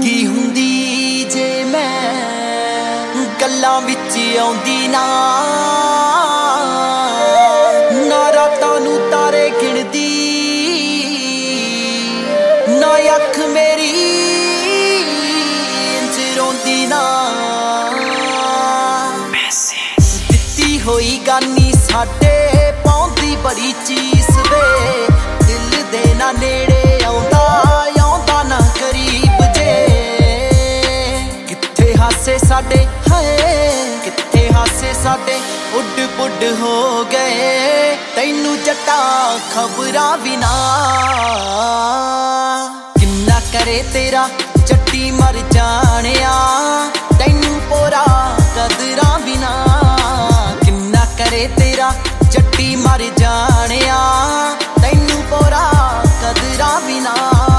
ਕੀ ਹੁੰਦੀ ਜੇ ਮੈਂ ਗੱਲਾਂ ਵਿੱਚ ਆਉਂਦੀ ਨਾ ਰਾਤਾਂ ਨੂੰ ਤਾਰੇ ਗਿਣਦੀ ਨਾ ਅੱਖ ਮੇਰੀ ਇੰਝ ਰੋਂਦੀ ਨਾ ਦਿੱਤੀ ਹੋਈ ਗਾਨੀ ਸਾਡੇ ਪਾਉਂਦੀ ਬੜੀ ਚੀਸ ਵੇ ਦਿਲ ਦੇ ਨਾ ਨੇੜੇ ਆਉਂਦਾ ਨਾ ਕਰੀਬ ਜੇ ਕਿੱਥੇ ਹਾਸੇ ਸਾਡੇ ਹਾਏ ਕਿੱਥੇ ਹਾਸੇ ਸਾਡੇ ਉੱਡ ਪੁੱਡ ਹੋ ਗਏ ਤੈਨੂੰ ਜੱਟਾ ਖਬਰਾਂ ਬਿਨਾ ਕਿੰਨਾ ਕਰੇ ਤੇਰਾ ਜੱਟੀ ਮਰ ਜਾਣਿਆ ਤੈਨੂੰ ਪੋਰਾ ਕਦਰਾਂ ਬਿਨਾ ਕਿੰਨਾ ਕਰੇ ਤੇਰਾ ਜੱਟੀ ਮਰ ਜਾਣਿਆ ਤੈਨੂੰ ਪੋਰਾ ਕਦਰਾਂ ਬਿਨਾ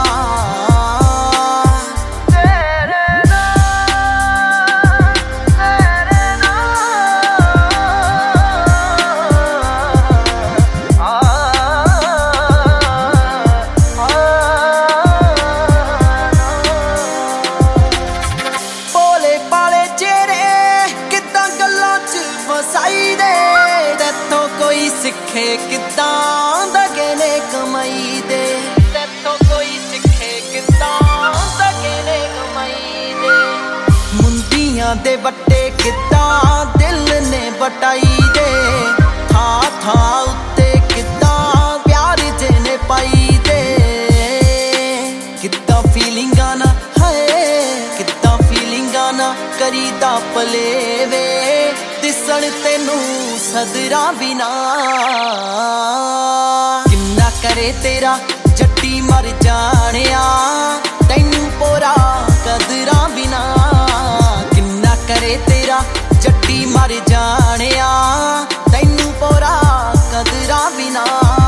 ਸਿੱਖੇ ਕਿੱਦਾਂ ਦਗੇ ਨੇ ਕਮਾਈ ਦੇ ਤੇਥੋਂ ਕੋਈ ਸਿੱਖੇ ਕਿੱਦਾਂ ਦਗੇ ਨੇ ਕਮਾਈ ਦੇ ਮੁੰਡੀਆਂ ਦੇ ਵੱਟੇ ਕਿੱਦਾਂ ਦਿਲ ਨੇ ਵਟਾਈ ਦੇ ਥਾਂ ਥਾਂ ਉੱਤੇ ਕਿੱਦਾਂ ਪਿਆਰ ਜੇ ਨੇ ਪਾਈ ਦੇ ਕਿੱਦਾਂ ਫੀਲਿੰਗਾਂ ਨਾ ਹਾਏ ਕਿੱਦਾਂ ਫੀਲਿੰਗਾਂ ਨਾ ਕਰੀਦਾ ਭਲੇ ਵੇ ਦਿਸਣ ਤੈਨੂੰ ਸਦਰਾਂ ਬਿਨਾ ਕਿੰਨਾ ਕਰੇ ਤੇਰਾ ਜੱਟੀ ਮਰ ਜਾਣਿਆ ਤੈਨੂੰ ਪੋਰਾ ਕਦਰਾਂ ਬਿਨਾ ਕਿੰਨਾ ਕਰੇ ਤੇਰਾ ਜੱਟੀ ਮਰ ਜਾਣਿਆ ਤੈਨੂੰ ਪੋਰਾ ਕਦਰਾਂ ਬਿਨਾ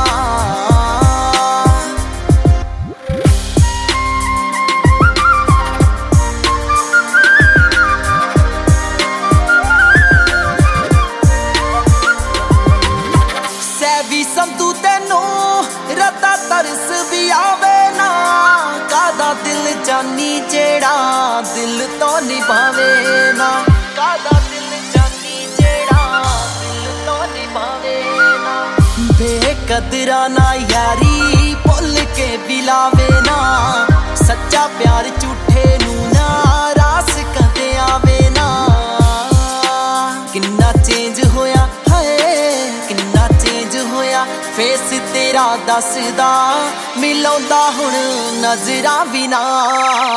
ਸੰਤੂ ਤੈਨੂੰ ਰਤਾ ਤਰਸ ਵੀ ਆਵੇ ਨਾ ਕਾਦਾ ਦਿਲ ਜਾਨੀ ਜਿਹੜਾ ਦਿਲ ਤੋਂ ਨਿਭਾਵੇ ਨਾ ਕਾਦਾ ਦਿਲ ਜਾਨੀ ਜਿਹੜਾ ਦਿਲ ਤੋਂ ਨਿਭਾਵੇ ਨਾ ਬੇਕਦਰਾਂ ਨਾ ਯਾਰੀ ਭੁੱਲ ਕੇ ਬਿਲਾਵੇ ਨਾ ਸੱਚਾ ਪਿਆਰ ਝੂਠੇ ਨੂੰ ਨਾ ਰਾਸ ਕਦੇ ਆਵੇ ਨਾ ਕਿੰਨਾ ਚੇਂਜ ਹੋਇਆ ਹਾਏ ਕਿੰਨਾ ਚੇਂਜ ਹੋਇਆ ਫੇਸ ਤੇਰਾ ਦੱਸਦਾ ਮਿਲਾਉਂਦਾ ਹੁਣ ਨਜ਼ਰਾਂ ਬਿਨਾ